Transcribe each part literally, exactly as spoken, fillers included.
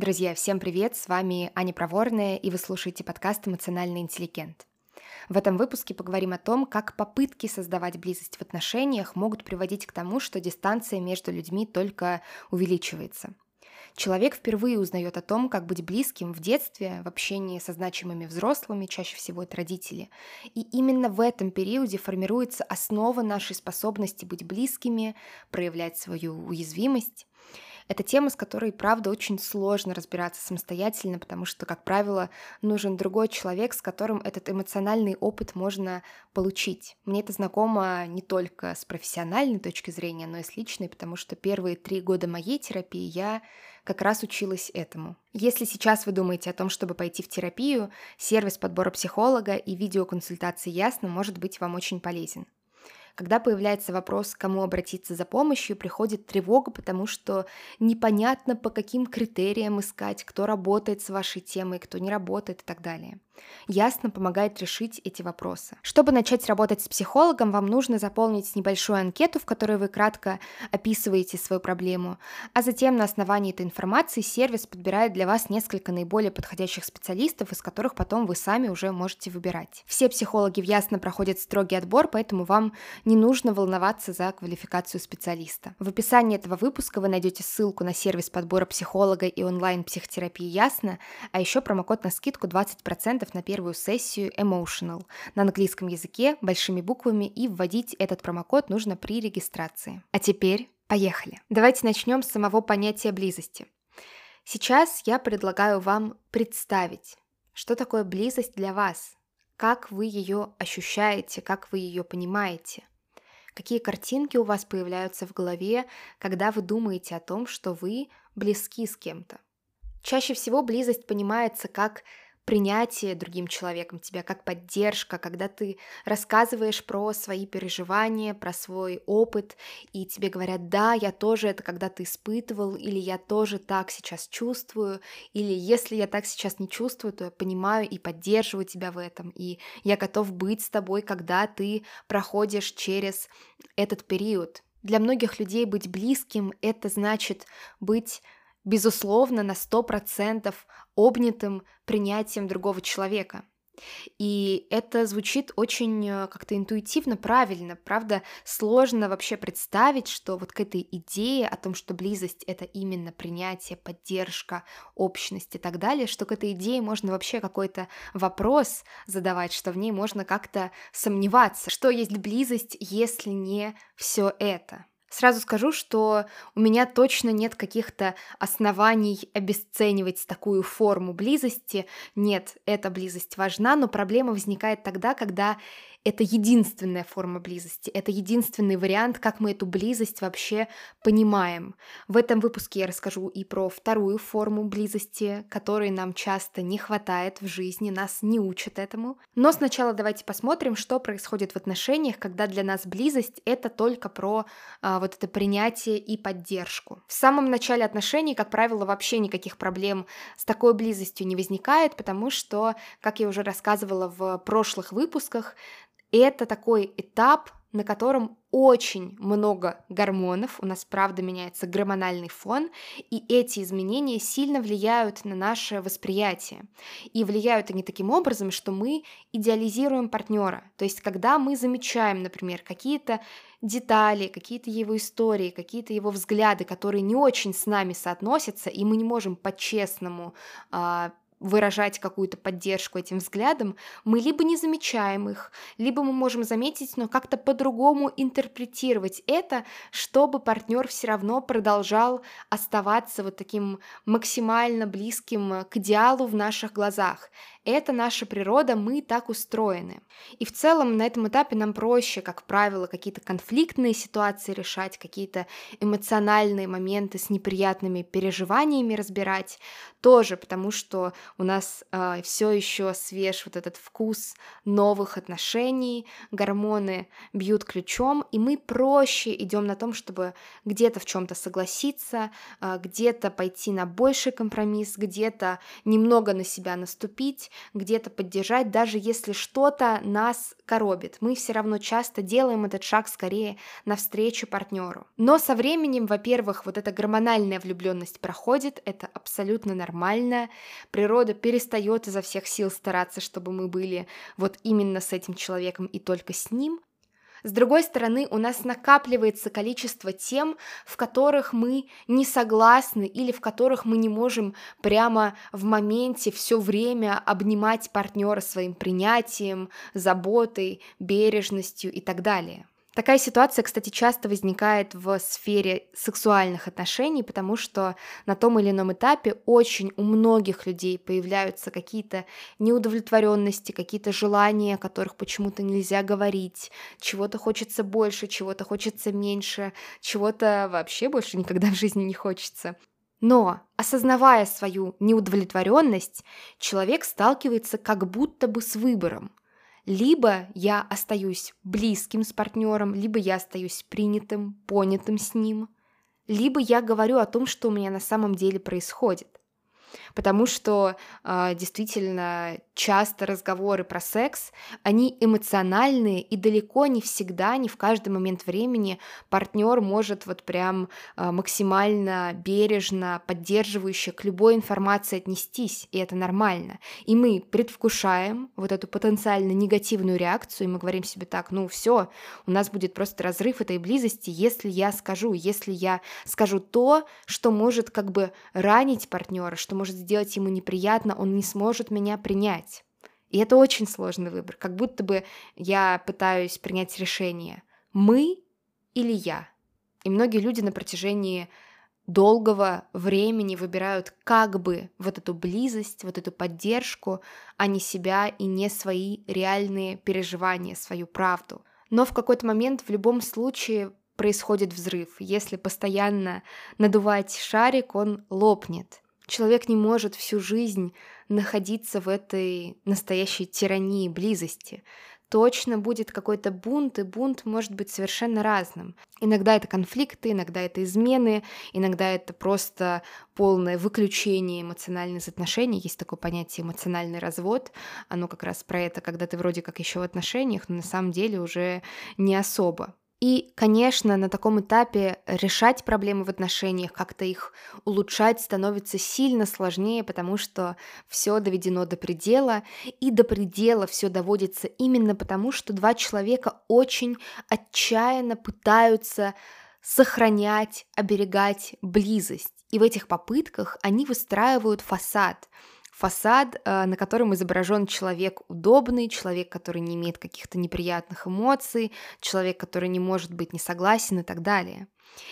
Друзья, всем привет! С вами Аня Проворная, и вы слушаете подкаст «Эмоциональный интеллигент». В этом выпуске поговорим о том, как попытки создавать близость в отношениях могут приводить к тому, что дистанция между людьми только увеличивается. Человек впервые узнает о том, как быть близким в детстве, в общении со значимыми взрослыми, чаще всего это родители. И именно в этом периоде формируется основа нашей способности быть близкими, проявлять свою уязвимость. Это тема, с которой, правда, очень сложно разбираться самостоятельно, потому что, как правило, нужен другой человек, с которым этот эмоциональный опыт можно получить. Мне это знакомо не только с профессиональной точки зрения, но и с личной, потому что первые три года моей терапии я как раз училась этому. Если сейчас вы думаете о том, чтобы пойти в терапию, сервис подбора психолога и видеоконсультации «Ясно» может быть вам очень полезен. Когда появляется вопрос, к кому обратиться за помощью, приходит тревога, потому что непонятно, по каким критериям искать, кто работает с вашей темой, кто не работает и так далее. Ясно помогает решить эти вопросы. Чтобы начать работать с психологом, вам нужно заполнить небольшую анкету, в которой вы кратко описываете свою проблему, а затем на основании этой информации сервис подбирает для вас несколько наиболее подходящих специалистов, из которых потом вы сами уже можете выбирать. Все психологи в Ясно проходят строгий отбор, поэтому вам не нужно волноваться за квалификацию специалиста. В описании этого выпуска вы найдете ссылку на сервис подбора психолога и онлайн-психотерапии Ясно, а еще промокод на скидку двадцать процентов на первую сессию Emotional на английском языке большими буквами, и вводить этот промокод нужно при регистрации. А теперь поехали! Давайте начнем с самого понятия близости. Сейчас я предлагаю вам представить, что такое близость для вас, как вы ее ощущаете, как вы ее понимаете. Какие картинки у вас появляются в голове, когда вы думаете о том, что вы близки с кем-то? Чаще всего близость понимается как принятие другим человеком тебя, как поддержка, когда ты рассказываешь про свои переживания, про свой опыт, и тебе говорят: да, я тоже это когда-то испытывал, или я тоже так сейчас чувствую, или если я так сейчас не чувствую, то я понимаю и поддерживаю тебя в этом, и я готов быть с тобой, когда ты проходишь через этот период. Для многих людей быть близким — это значит быть безусловно, на сто процентов обнятым принятием другого человека. И это звучит очень э, как-то интуитивно правильно. Правда, сложно вообще представить, что вот к этой идее о том, что близость — это именно принятие, поддержка, общность и так далее, что к этой идее можно вообще какой-то вопрос задавать, что в ней можно как-то сомневаться. Что есть близость, если не все это? Сразу скажу, что у меня точно нет каких-то оснований обесценивать такую форму близости. Нет, эта близость важна, но проблема возникает тогда, когда это единственная форма близости, это единственный вариант, как мы эту близость вообще понимаем. В этом выпуске я расскажу и про вторую форму близости, которой нам часто не хватает в жизни, нас не учат этому. Но сначала давайте посмотрим, что происходит в отношениях, когда для нас близость — это только про а, вот это принятие и поддержку. В самом начале отношений, как правило, вообще никаких проблем с такой близостью не возникает, потому что, как я уже рассказывала в прошлых выпусках, это такой этап, на котором очень много гормонов, у нас, правда, меняется гормональный фон, и эти изменения сильно влияют на наше восприятие. И влияют они таким образом, что мы идеализируем партнера. То есть, когда мы замечаем, например, какие-то детали, какие-то его истории, какие-то его взгляды, которые не очень с нами соотносятся, и мы не можем по-честному а, выражать какую-то поддержку этим взглядам, мы либо не замечаем их, либо мы можем заметить, но как-то по-другому интерпретировать это, чтобы партнер все равно продолжал оставаться вот таким максимально близким к идеалу в наших глазах. Это наша природа, мы так устроены. И в целом на этом этапе нам проще, как правило, какие-то конфликтные ситуации решать, какие-то эмоциональные моменты с неприятными переживаниями разбирать, тоже потому что у нас э, все еще свеж вот этот вкус новых отношений, гормоны бьют ключом, и мы проще идем на том, чтобы где-то в чем-то согласиться, э, где-то пойти на больший компромисс, где-то немного на себя наступить, где-то поддержать, даже если что-то нас коробит. Мы все равно часто делаем этот шаг скорее навстречу партнеру. Но со временем, во-первых, вот эта гормональная влюбленность проходит, это абсолютно нормально. Природа перестает изо всех сил стараться, чтобы мы были вот именно с этим человеком и только с ним. С другой стороны, у нас накапливается количество тем, в которых мы не согласны или в которых мы не можем прямо в моменте все время обнимать партнера своим принятием, заботой, бережностью и так далее. Такая ситуация, кстати, часто возникает в сфере сексуальных отношений, потому что на том или ином этапе очень у многих людей появляются какие-то неудовлетворенности, какие-то желания, о которых почему-то нельзя говорить, чего-то хочется больше, чего-то хочется меньше, чего-то вообще больше никогда в жизни не хочется. Но, осознавая свою неудовлетворенность, человек сталкивается как будто бы с выбором. Либо я остаюсь близким с партнером, либо я остаюсь принятым, понятым с ним, либо я говорю о том, что у меня на самом деле происходит. Потому что э, действительно часто разговоры про секс, они эмоциональные, и далеко не всегда, не в каждый момент времени партнер может вот прям э, максимально бережно, поддерживающе к любой информации отнестись, и это нормально. И мы предвкушаем вот эту потенциально негативную реакцию, и мы говорим себе так: ну все, у нас будет просто разрыв этой близости, если я скажу, если я скажу то, что может как бы ранить партнера, что может сделать ему неприятно, он не сможет меня принять. И это очень сложный выбор, как будто бы я пытаюсь принять решение: мы или я. И многие люди на протяжении долгого времени выбирают как бы вот эту близость, вот эту поддержку, а не себя и не свои реальные переживания, свою правду. Но в какой-то момент в любом случае происходит взрыв. Если постоянно надувать шарик, он лопнет. Человек не может всю жизнь находиться в этой настоящей тирании близости. Точно будет какой-то бунт, и бунт может быть совершенно разным. Иногда это конфликты, иногда это измены, иногда это просто полное выключение эмоциональных отношений. Есть такое понятие эмоциональный развод. Оно как раз про это, когда ты вроде как еще в отношениях, но на самом деле уже не особо. И, конечно, на таком этапе решать проблемы в отношениях, как-то их улучшать становится сильно сложнее, потому что все доведено до предела, и до предела все доводится именно потому, что два человека очень отчаянно пытаются сохранять, оберегать близость. И в этих попытках они выстраивают фасад. Фасад, на котором изображен человек удобный, человек, который не имеет каких-то неприятных эмоций, человек, который не может быть не согласен и так далее.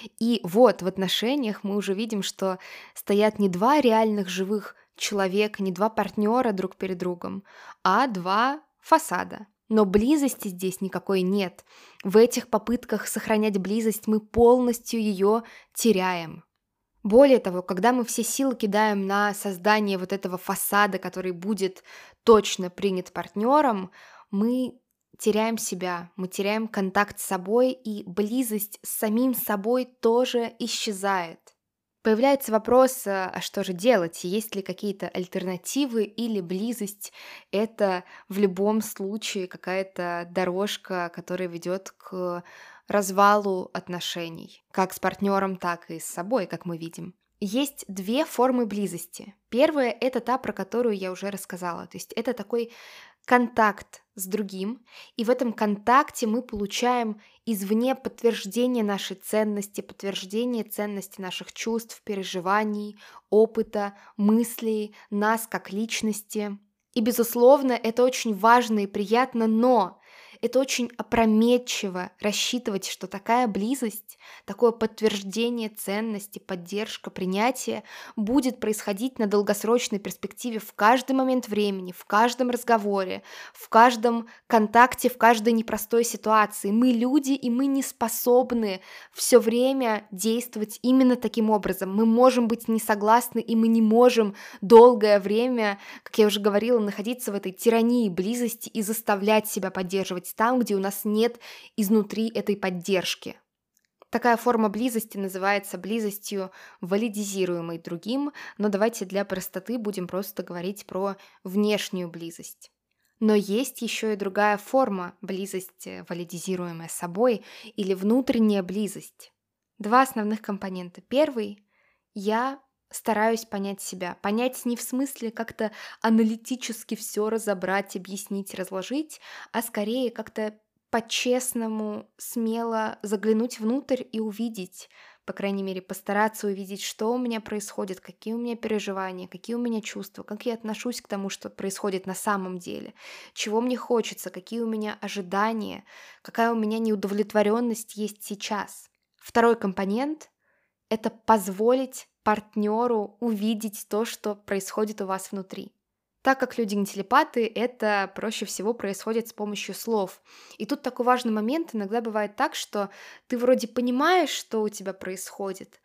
И вот в отношениях мы уже видим, что стоят не два реальных живых человека, не два партнера друг перед другом, а два фасада. Но близости здесь никакой нет. В этих попытках сохранять близость мы полностью ее теряем. Более того, когда мы все силы кидаем на создание вот этого фасада, который будет точно принят партнером, мы теряем себя, мы теряем контакт с собой, и близость с самим собой тоже исчезает. Появляется вопрос, а что же делать, есть ли какие-то альтернативы, или близость — это в любом случае какая-то дорожка, которая ведет к развалу отношений, как с партнером, так и с собой, как мы видим. Есть две формы близости. Первая — это та, про которую я уже рассказала. То есть это такой контакт с другим, и в этом контакте мы получаем извне подтверждение нашей ценности, подтверждение ценности наших чувств, переживаний, опыта, мыслей, нас как личности. И, безусловно, это очень важно и приятно, но это очень опрометчиво рассчитывать, что такая близость, такое подтверждение ценности, поддержка, принятие будет происходить на долгосрочной перспективе в каждый момент времени, в каждом разговоре, в каждом контакте, в каждой непростой ситуации. Мы люди, и мы не способны все время действовать именно таким образом. Мы можем быть не согласны, и мы не можем долгое время, как я уже говорила, находиться в этой тирании близости и заставлять себя поддерживать там, где у нас нет изнутри этой поддержки. Такая форма близости называется близостью, валидизируемой другим, но давайте для простоты будем просто говорить про внешнюю близость. Но есть еще и другая форма близости, валидизируемая собой, или внутренняя близость. Два основных компонента. Первый — я стараюсь понять себя. Понять не в смысле как-то аналитически все разобрать, объяснить, разложить, а скорее как-то по-честному, смело заглянуть внутрь и увидеть, по крайней мере, постараться увидеть, что у меня происходит, какие у меня переживания, какие у меня чувства, как я отношусь к тому, что происходит на самом деле, чего мне хочется, какие у меня ожидания, какая у меня неудовлетворенность есть сейчас. Второй компонент — это позволить партнеру увидеть то, что происходит у вас внутри. Так как люди не телепаты, это проще всего происходит с помощью слов. И тут такой важный момент. Иногда бывает так, что ты вроде понимаешь, что у тебя происходит,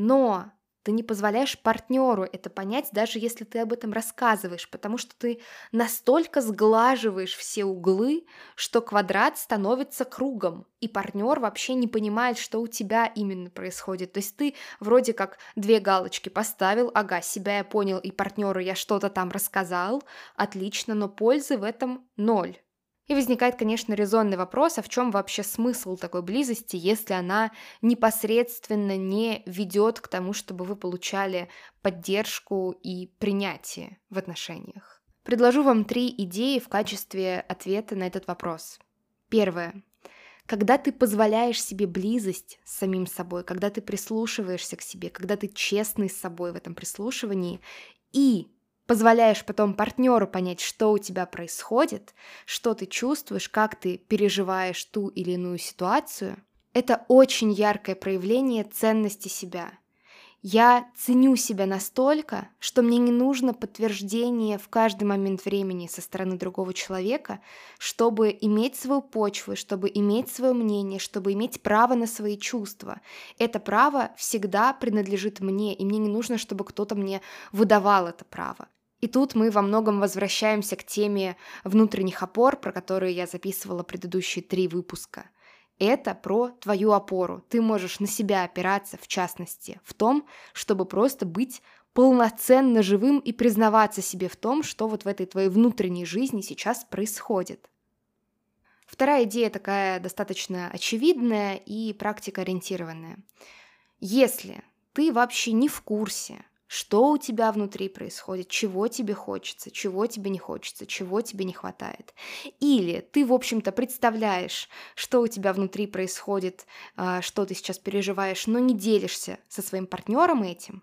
но ты не позволяешь партнеру это понять, даже если ты об этом рассказываешь, потому что ты настолько сглаживаешь все углы, что квадрат становится кругом, и партнер вообще не понимает, что у тебя именно происходит. То есть ты вроде как две галочки поставил, ага, себя я понял, и партнеру я что-то там рассказал, отлично, но пользы в этом ноль. И возникает, конечно, резонный вопрос, а в чем вообще смысл такой близости, если она непосредственно не ведет к тому, чтобы вы получали поддержку и принятие в отношениях. Предложу вам три идеи в качестве ответа на этот вопрос. Первое. Когда ты позволяешь себе близость с самим собой, когда ты прислушиваешься к себе, когда ты честный с собой в этом прислушивании и позволяешь потом партнеру понять, что у тебя происходит, что ты чувствуешь, как ты переживаешь ту или иную ситуацию, это очень яркое проявление ценности себя. Я ценю себя настолько, что мне не нужно подтверждение в каждый момент времени со стороны другого человека, чтобы иметь свою почву, чтобы иметь свое мнение, чтобы иметь право на свои чувства. Это право всегда принадлежит мне, и мне не нужно, чтобы кто-то мне выдавал это право. И тут мы во многом возвращаемся к теме внутренних опор, про которые я записывала предыдущие три выпуска. Это про твою опору. Ты можешь на себя опираться, в частности, в том, чтобы просто быть полноценно живым и признаваться себе в том, что вот в этой твоей внутренней жизни сейчас происходит. Вторая идея такая достаточно очевидная и практикоориентированная. Если ты вообще не в курсе, что у тебя внутри происходит, чего тебе хочется, чего тебе не хочется, чего тебе не хватает. Или ты, в общем-то, представляешь, что у тебя внутри происходит, что ты сейчас переживаешь, но не делишься со своим партнером этим,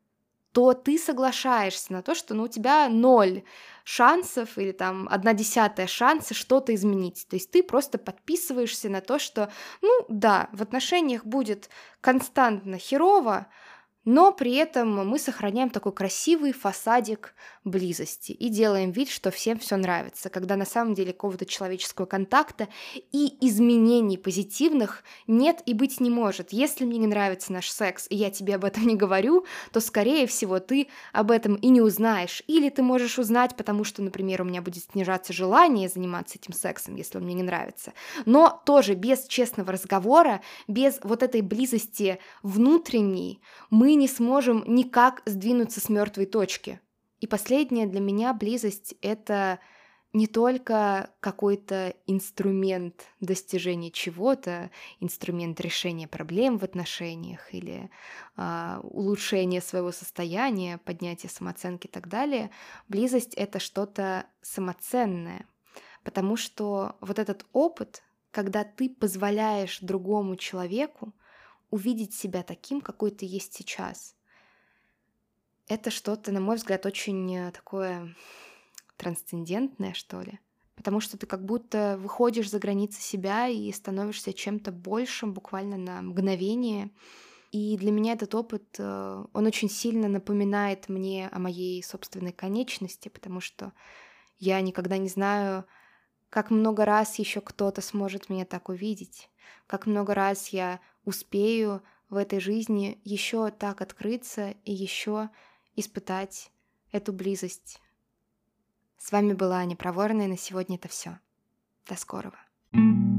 то ты соглашаешься на то, что ну, у тебя ноль шансов или там одна десятая шанса что-то изменить. То есть ты просто подписываешься на то, что, ну да, в отношениях будет константно херово, но при этом мы сохраняем такой красивый фасадик близости и делаем вид, что всем все нравится, когда на самом деле какого-то человеческого контакта и изменений позитивных нет и быть не может. Если мне не нравится наш секс, и я тебе об этом не говорю, то, скорее всего, ты об этом и не узнаешь. Или ты можешь узнать, потому что, например, у меня будет снижаться желание заниматься этим сексом, если он мне не нравится. Но тоже без честного разговора, без вот этой близости внутренней, мы не сможем никак сдвинуться с мертвой точки. И последнее для меня близость — это не только какой-то инструмент достижения чего-то, инструмент решения проблем в отношениях или э, улучшения своего состояния, поднятия самооценки и так далее. Близость — это что-то самоценное, потому что вот этот опыт, когда ты позволяешь другому человеку увидеть себя таким, какой ты есть сейчас. Это что-то, на мой взгляд, очень такое трансцендентное, что ли. Потому что ты как будто выходишь за границы себя и становишься чем-то большим буквально на мгновение. И для меня этот опыт, он очень сильно напоминает мне о моей собственной конечности, потому что я никогда не знаю, как много раз еще кто-то сможет меня так увидеть, как много раз я успею в этой жизни еще так открыться и еще испытать эту близость. С вами была Аня Проворная, на сегодня это все. До скорого.